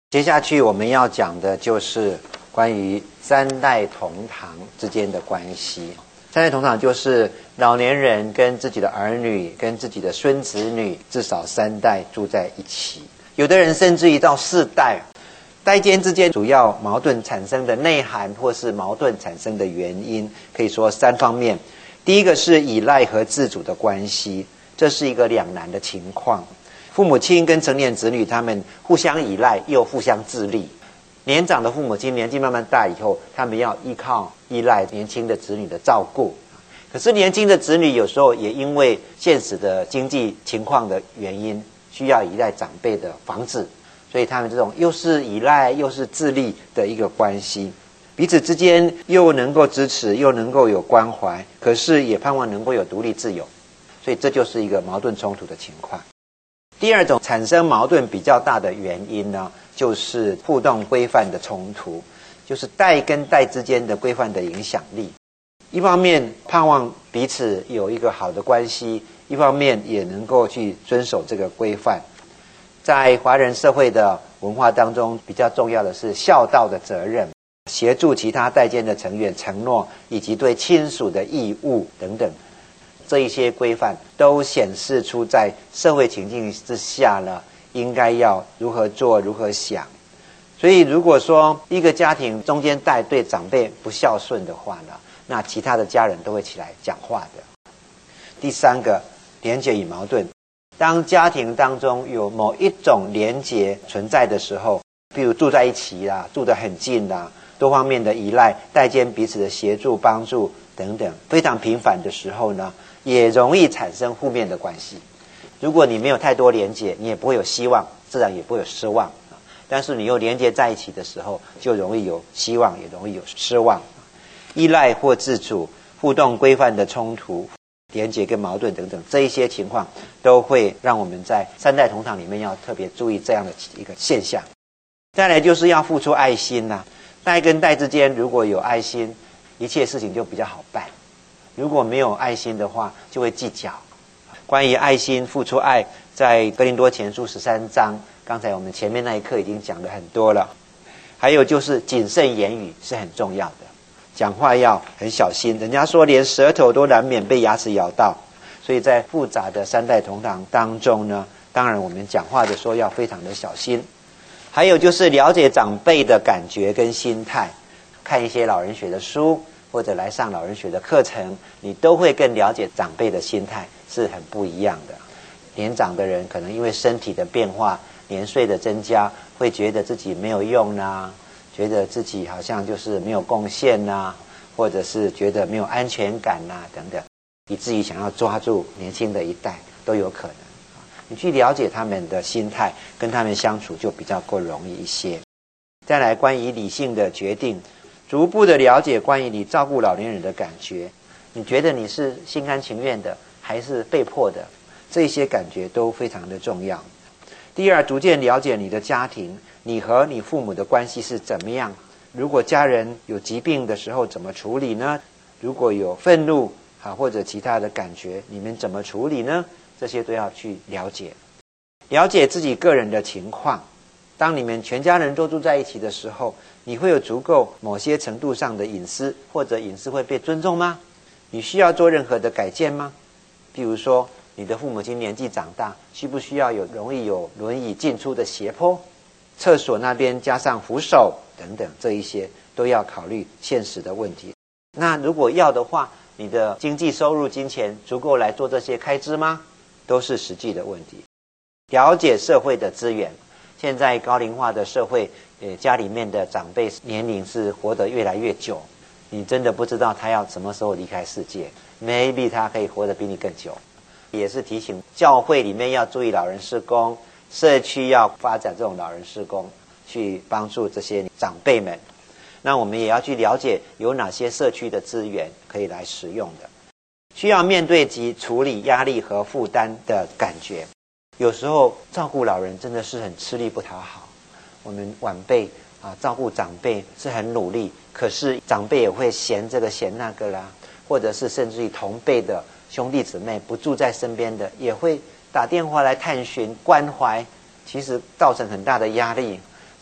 接下去我们要讲的就是关于三代同堂之间的关系。三代同堂就是老年人跟自己的儿女、跟自己的孙子女，至少3代住在一起。有的人甚至于到4代。代间之间主要矛盾产生的内涵，或是矛盾产生的原因，可以说3方面。第一个是依赖和自主的关系，这是一个两难的情况。父母亲跟成年子女他们互相依赖又互相自立。年长的父母亲年纪慢慢大以后，他们要依赖年轻的子女的照顾。可是年轻的子女有时候也因为现实的经济情况的原因，需要依赖长辈的房子，所以他们这种又是依赖又是自立的一个关系，彼此之间又能够支持，又能够有关怀，可是也盼望能够有独立自由，所以这就是一个矛盾冲突的情况。第二种产生矛盾比较大的原因呢，就是互动规范的冲突，就是代跟代之间的规范的影响力。一方面盼望彼此有一个好的关系，一方面也能够去遵守这个规范。在华人社会的文化当中，比较重要的是孝道的责任，协助其他代间的成员承诺，以及对亲属的义务等等。这一些规范都显示出在社会情境之下呢，应该要如何做如何想。所以如果说一个家庭中间代对长辈不孝顺的话呢，那其他的家人都会起来讲话的。第三个，连结与矛盾。当家庭当中有某一种连结存在的时候，比如住在一起啦，住得很近啦，多方面的依赖，代间彼此的协助帮助等等，非常频繁的时候呢，也容易产生负面的关系。如果你没有太多连结，你也不会有希望，自然也不会有失望。但是你又连结在一起的时候，就容易有希望，也容易有失望。依赖或自主、互动规范的冲突、连结跟矛盾等等，这一些情况都会让我们在三代同堂里面要特别注意这样的一个现象。再来就是要付出爱心啦，代跟代之间如果有爱心，一切事情就比较好办。如果没有爱心的话，就会计较。关于爱心、付出爱，在哥林多前书13章，刚才我们前面那一课已经讲了很多了。还有就是谨慎言语是很重要的，讲话要很小心。人家说连舌头都难免被牙齿咬到，所以在复杂的三代同堂当中呢，当然我们讲话的时候要非常的小心。还有就是了解长辈的感觉跟心态，看一些老人学的书，或者来上老人学的课程，你都会更了解长辈的心态是很不一样的。年长的人可能因为身体的变化、年岁的增加，会觉得自己没有用啦，觉得自己好像就是没有贡献啦，或者是觉得没有安全感啦等等，以至于想要抓住年轻的一代都有可能。你去了解他们的心态，跟他们相处就比较够容易一些。再来，关于理性的决定，逐步的了解关于你照顾老年人的感觉，你觉得你是心甘情愿的还是被迫的，这些感觉都非常的重要。第二，逐渐了解你的家庭，你和你父母的关系是怎么样。如果家人有疾病的时候怎么处理呢？如果有愤怒或者其他的感觉，你们怎么处理呢？这些都要去了解。了解自己个人的情况，当你们全家人都住在一起的时候，你会有足够某些程度上的隐私，或者隐私会被尊重吗？你需要做任何的改建吗？比如说你的父母亲年纪长大，需不需要容易有轮椅进出的斜坡，厕所那边加上扶手等等，这一些都要考虑现实的问题。那如果要的话，你的经济收入金钱足够来做这些开支吗？都是实际的问题。了解社会的资源，现在高龄化的社会，家里面的长辈年龄是活得越来越久，你真的不知道他要什么时候离开世界， maybe 他可以活得比你更久。也是提醒教会里面要注意老人事工，社区要发展这种老人事工，去帮助这些长辈们。那我们也要去了解有哪些社区的资源可以来使用的，需要面对及处理压力和负担的感觉。有时候照顾老人真的是很吃力不讨好，我们晚辈照顾长辈是很努力，可是长辈也会嫌这个嫌那个啦，或者是甚至于同辈的兄弟姊妹不住在身边的，也会打电话来探寻关怀，其实造成很大的压力。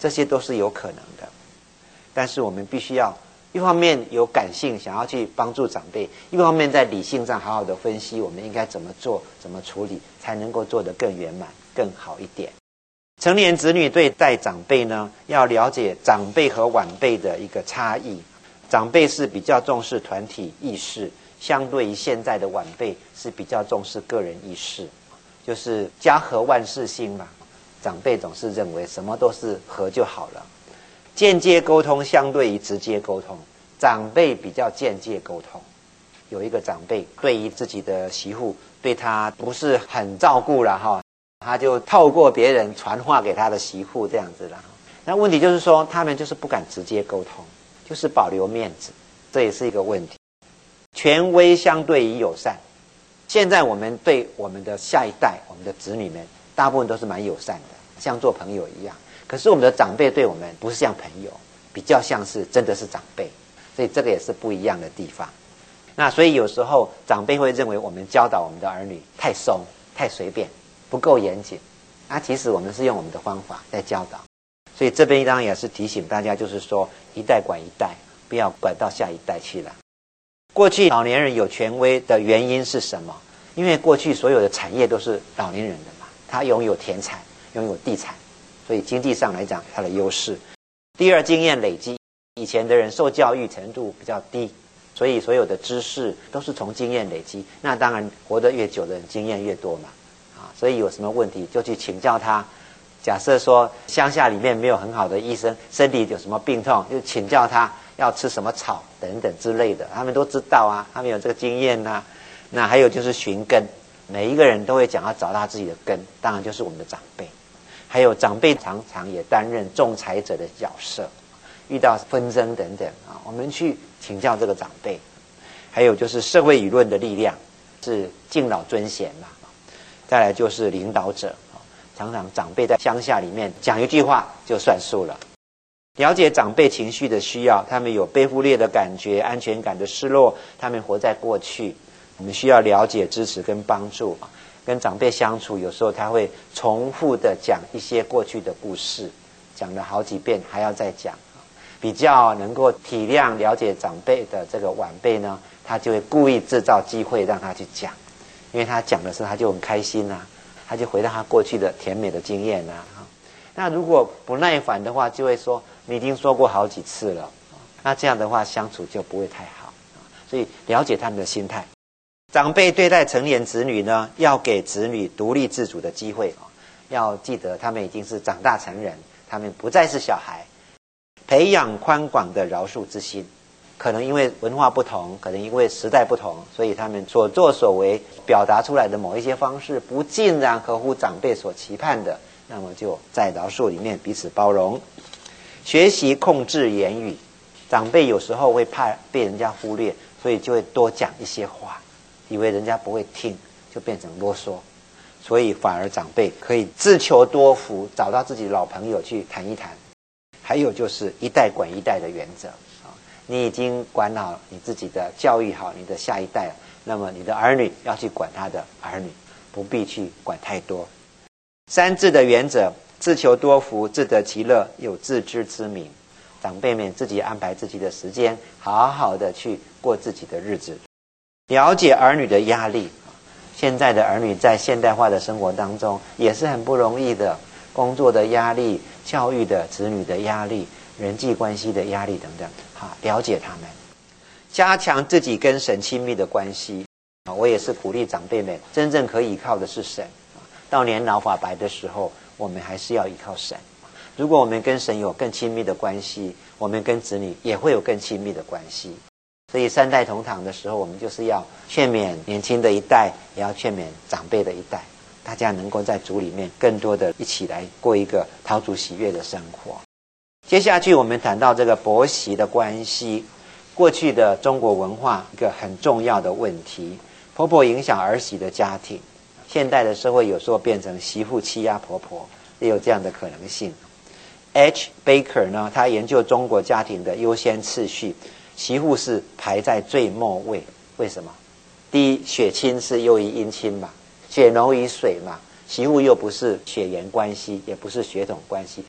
这些都是有可能的。但是我们必须要一方面有感性，想要去帮助长辈，一方面在理性上好好的分析我们应该怎么做、怎么处理，才能够做得更圆满、更好一点。成年子女对待长辈呢，要了解长辈和晚辈的一个差异。长辈是比较重视团体意识，相对于现在的晚辈是比较重视个人意识，就是家和万事兴嘛。长辈总是认为什么都是和就好了。间接沟通相对于直接沟通，长辈比较间接沟通。有一个长辈对于自己的媳妇，对他不是很照顾了哈，他就透过别人传话给他的媳妇这样子了。那问题就是说，他们就是不敢直接沟通，就是保留面子，这也是一个问题。权威相对于友善，现在我们对我们的下一代，我们的子女们，大部分都是蛮友善的，像做朋友一样。可是我们的长辈对我们不是像朋友，比较像是真的是长辈，所以这个也是不一样的地方。那所以有时候长辈会认为我们教导我们的儿女太松、太随便，不够严谨。其实我们是用我们的方法在教导。所以这边当然也是提醒大家，就是说一代管一代，不要管到下一代去了。过去老年人有权威的原因是什么？因为过去所有的产业都是老年人的嘛，他拥有田产，拥有地产，所以经济上来讲他的优势。第二，经验累积，以前的人受教育程度比较低，所以所有的知识都是从经验累积。那当然活得越久的人经验越多嘛，所以有什么问题就去请教他。假设说乡下里面没有很好的医生，身体有什么病痛，就请教他要吃什么草等等之类的，他们都知道啊，他们有这个经验啊。那还有就是寻根，每一个人都会讲要找到自己的根，当然就是我们的长辈。还有长辈常常也担任仲裁者的角色，遇到纷争等等我们去请教这个长辈。还有就是社会舆论的力量，是敬老尊贤嘛。再来就是领导者，常常长辈在乡下里面讲一句话就算数了。了解长辈情绪的需要，他们有背负裂的感觉、安全感的失落，他们活在过去，我们需要了解、支持跟帮助。跟长辈相处，有时候他会重复的讲一些过去的故事，讲了好几遍还要再讲。比较能够体谅了解长辈的这个晚辈呢，他就会故意制造机会让他去讲，因为他讲的时候他就很开心啊，他就回到他过去的甜美的经验啊。那如果不耐烦的话，就会说你已经说过好几次了，那这样的话相处就不会太好。所以了解他们的心态。长辈对待成年子女呢，要给子女独立自主的机会，要记得他们已经是长大成人，他们不再是小孩，培养宽广的饶恕之心。可能因为文化不同，可能因为时代不同，所以他们所作所为表达出来的某一些方式不尽然合乎长辈所期盼的，那么就在饶恕里面彼此包容。学习控制言语，长辈有时候会怕被人家忽略，所以就会多讲一些话，以为人家不会听，就变成啰嗦。所以反而长辈可以自求多福，找到自己的老朋友去谈一谈。还有就是一代管一代的原则，你已经管好你自己的，教育好你的下一代了，那么你的儿女要去管他的儿女，不必去管太多。三治的原则，自求多福，自得其乐，有自知之明。长辈们自己安排自己的时间，好好的去过自己的日子。了解儿女的压力，现在的儿女在现代化的生活当中也是很不容易的，工作的压力、教育的子女的压力、人际关系的压力等等，了解他们，加强自己跟神亲密的关系。我也是鼓励长辈们，真正可以依靠的是神。到年老发白的时候，我们还是要依靠神。如果我们跟神有更亲密的关系，我们跟子女也会有更亲密的关系。所以三代同堂的时候，我们就是要劝勉年轻的一代，也要劝勉长辈的一代，大家能够在主里面更多的一起来过一个讨主喜悦的生活。接下去我们谈到这个婆媳的关系，过去的中国文化一个很重要的问题，婆婆影响儿媳的家庭。现代的社会有时候变成媳妇欺压婆婆，也有这样的可能性。H. Baker 呢，他研究中国家庭的优先次序，媳妇是排在最末位。为什么？第一，血亲是优于姻亲嘛，血浓于水嘛，媳妇又不是血缘关系，也不是血统关系，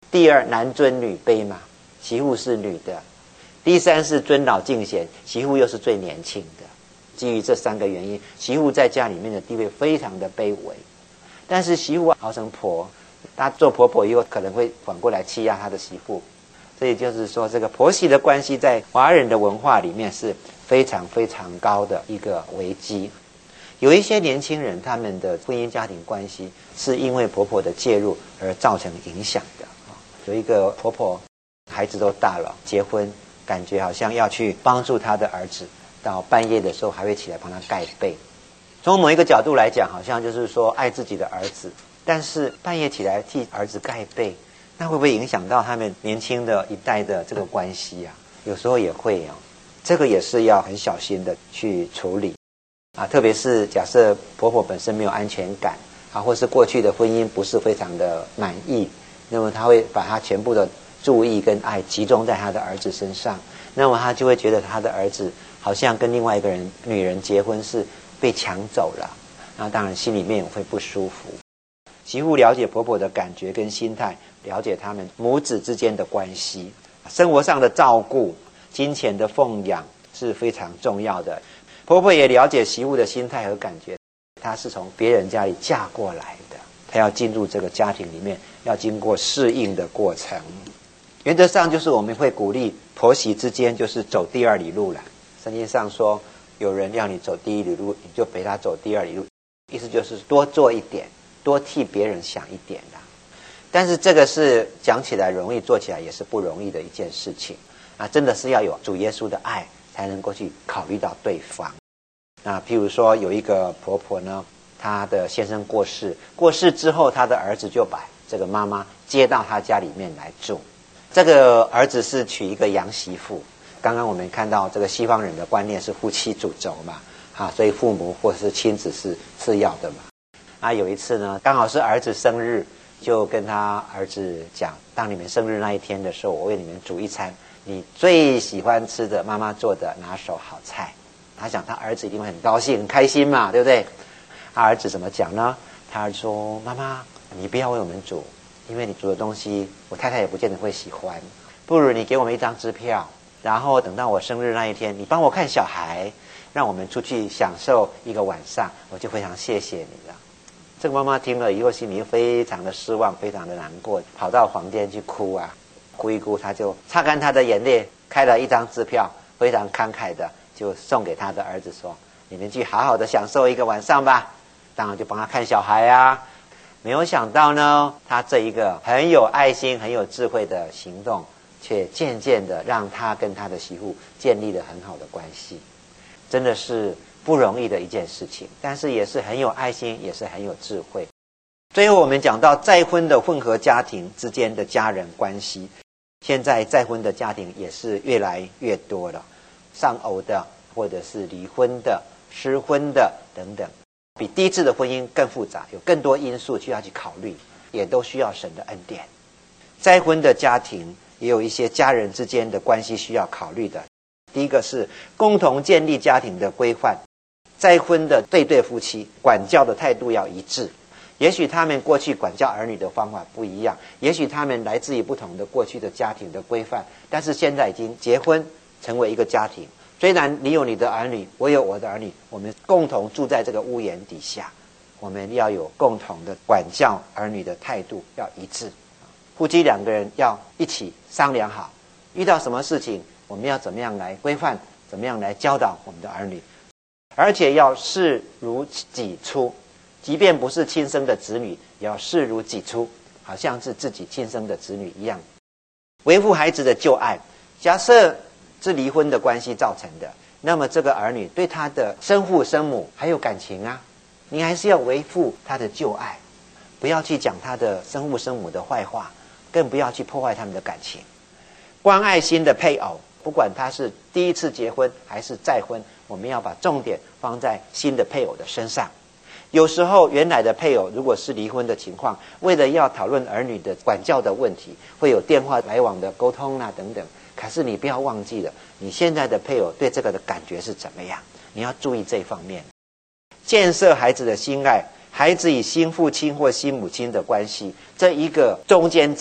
第二，男尊女卑嘛，媳妇是女的；第三是尊老敬贤，媳妇又是最年轻的。基于这3个原因，媳妇在家里面的地位非常的卑微。但是媳妇熬成婆，她做婆婆以后可能会反过来欺压她的媳妇，所以就是说，这个婆媳的关系在华人的文化里面是非常非常高的一个危机。有一些年轻人，他们的婚姻家庭关系是因为婆婆的介入而造成影响的。有一个婆婆，孩子都大了，结婚，感觉好像要去帮助她的儿子，到半夜的时候还会起来帮他盖被。从某一个角度来讲，好像就是说爱自己的儿子，但是半夜起来替儿子盖被，那会不会影响到他们年轻的一代的这个关系啊？有时候也会啊，这个也是要很小心的去处理啊。特别是假设婆婆本身没有安全感啊，或是过去的婚姻不是非常的满意，那么她会把她全部的注意跟爱集中在她的儿子身上，那么她就会觉得她的儿子好像跟另外一个女人结婚是被抢走了，那当然心里面也会不舒服。媳妇了解婆婆的感觉跟心态，了解他们母子之间的关系，生活上的照顾、金钱的奉养是非常重要的。婆婆也了解媳妇的心态和感觉，她是从别人家里嫁过来的，她要进入这个家庭里面，要经过适应的过程。原则上就是我们会鼓励婆媳之间就是走第2里路了。圣经上说，有人要你走第1里路，你就陪他走第2里路，意思就是多做一点，多替别人想一点啦。但是这个是讲起来容易，做起来也是不容易的一件事情啊！真的是要有主耶稣的爱，才能够去考虑到对方。那譬如说有一个婆婆呢，她的先生过世之后，她的儿子就把这个妈妈接到她家里面来住。这个儿子是娶一个洋媳妇。刚刚我们看到这个西方人的观念是夫妻主轴嘛，所以父母或是亲子是次要的嘛。有一次呢，刚好是儿子生日，就跟他儿子讲，当你们生日那一天的时候，我为你们煮一餐你最喜欢吃的妈妈做的拿手好菜。他想他儿子一定会很高兴很开心嘛，对不对？他儿子怎么讲呢？他儿子说，妈妈你不要为我们煮，因为你煮的东西我太太也不见得会喜欢，不如你给我们一张支票，然后等到我生日那一天，你帮我看小孩，让我们出去享受一个晚上，我就非常谢谢你了。这个妈妈听了以后，心里非常的失望，非常的难过，跑到房间去哭啊，哭一哭，她就擦干她的眼泪，开了一张支票，非常慷慨的就送给她的儿子说，你们去好好的享受一个晚上吧。当然就帮他看小孩啊。没有想到呢，他这一个很有爱心很有智慧的行动，却渐渐的让他跟他的媳妇建立了很好的关系。真的是不容易的一件事情，但是也是很有爱心，也是很有智慧。最后我们讲到再婚的混合家庭之间的家人关系，现在再婚的家庭也是越来越多了，丧偶的或者是离婚的、失婚的等等，比第一次的婚姻更复杂，有更多因素需要去考虑，也都需要神的恩典。再婚的家庭也有一些家人之间的关系需要考虑的。第一个是共同建立家庭的规范，再婚的对夫妻管教的态度要一致。也许他们过去管教儿女的方法不一样，也许他们来自于不同的过去的家庭的规范，但是现在已经结婚成为一个家庭，虽然你有你的儿女，我有我的儿女，我们共同住在这个屋檐底下，我们要有共同的管教儿女的态度要一致。夫妻两个人要一起商量好，遇到什么事情我们要怎么样来规范，怎么样来教导我们的儿女，而且要视如己出，即便不是亲生的子女，也要视如己出，好像是自己亲生的子女一样，维护孩子的旧爱。假设是离婚的关系造成的，那么这个儿女对他的生父生母还有感情啊，你还是要维护他的旧爱，不要去讲他的生父生母的坏话，更不要去破坏他们的感情。关爱新的配偶，不管他是第一次结婚还是再婚，我们要把重点放在新的配偶的身上。有时候原来的配偶如果是离婚的情况，为了要讨论儿女的管教的问题，会有电话来往的沟通啊等等，可是你不要忘记了，你现在的配偶对这个的感觉是怎么样，你要注意这方面。建设孩子的心爱，孩子与新父亲或新母亲的关系，这一个中间者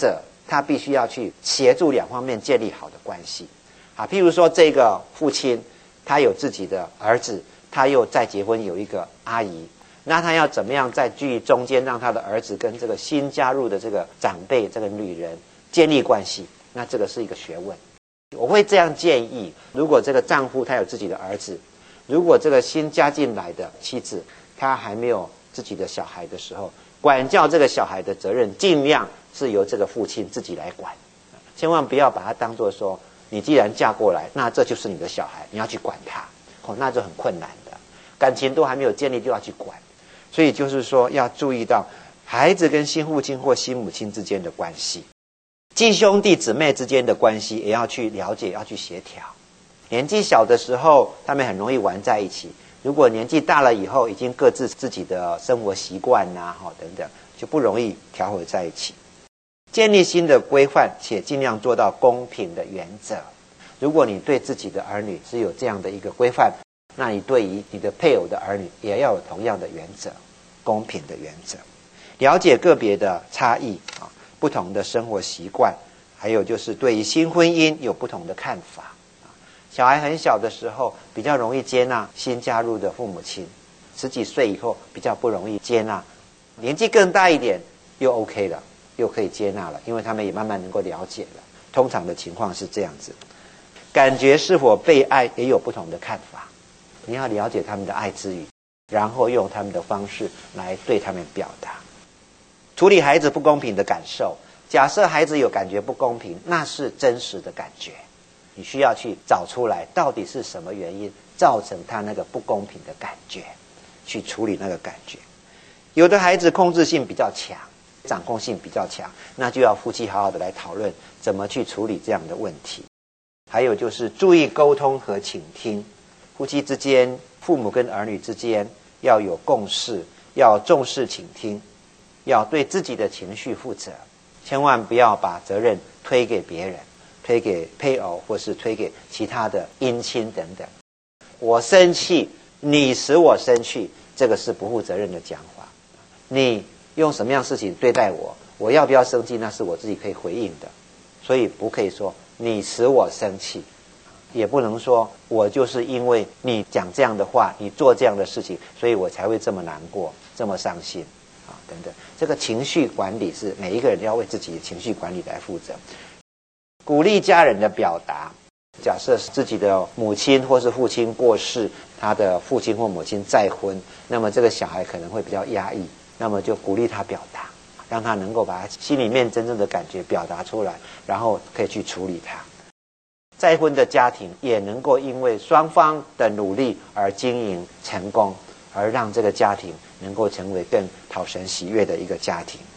他必须要去协助两方面建立好的关系。譬如说这个父亲他有自己的儿子，他又再结婚有一个阿姨，那他要怎么样在居于中间，让他的儿子跟这个新加入的这个长辈这个女人建立关系，那这个是一个学问。我会这样建议，如果这个丈夫他有自己的儿子，如果这个新加进来的妻子她还没有自己的小孩的时候，管教这个小孩的责任尽量是由这个父亲自己来管，千万不要把他当作说你既然嫁过来，那这就是你的小孩，你要去管他，那就很困难的，感情都还没有建立就要去管。所以就是说要注意到孩子跟新父亲或新母亲之间的关系，继兄弟姊妹之间的关系也要去了解，要去协调。年纪小的时候他们很容易玩在一起，如果年纪大了以后已经各自自己的生活习惯等等，就不容易调和在一起。建立新的规范，且尽量做到公平的原则。如果你对自己的儿女是有这样的一个规范，那你对于你的配偶的儿女也要有同样的原则，公平的原则。了解个别的差异不同的生活习惯，还有就是对于新婚姻有不同的看法。小孩很小的时候比较容易接纳新加入的父母亲，10几岁以后比较不容易接纳，年纪更大一点又 OK 了，又可以接纳了，因为他们也慢慢能够了解了。通常的情况是这样子。感觉是否被爱也有不同的看法，你要了解他们的爱之语，然后用他们的方式来对他们表达。处理孩子不公平的感受，假设孩子有感觉不公平，那是真实的感觉，你需要去找出来到底是什么原因造成他那个不公平的感觉，去处理那个感觉。有的孩子控制性比较强，掌控性比较强，那就要夫妻好好的来讨论怎么去处理这样的问题。还有就是注意沟通和倾听，夫妻之间、父母跟儿女之间要有共识，要重视倾听，要对自己的情绪负责，千万不要把责任推给别人，推给配偶或是推给其他的姻亲等等。我生气，你使我生气，这个是不负责任的讲法。你用什么样的事情对待我，我要不要生气，那是我自己可以回应的，所以不可以说你使我生气，也不能说我就是因为你讲这样的话，你做这样的事情，所以我才会这么难过，这么伤心等等。这个情绪管理是每一个人要为自己的情绪管理来负责。鼓励家人的表达，假设自己的母亲或是父亲过世，他的父亲或母亲再婚，那么这个小孩可能会比较压抑，那么就鼓励他表达，让他能够把他心里面真正的感觉表达出来，然后可以去处理它。再婚的家庭也能够因为双方的努力而经营成功，而让这个家庭能够成为更讨神喜悦的一个家庭。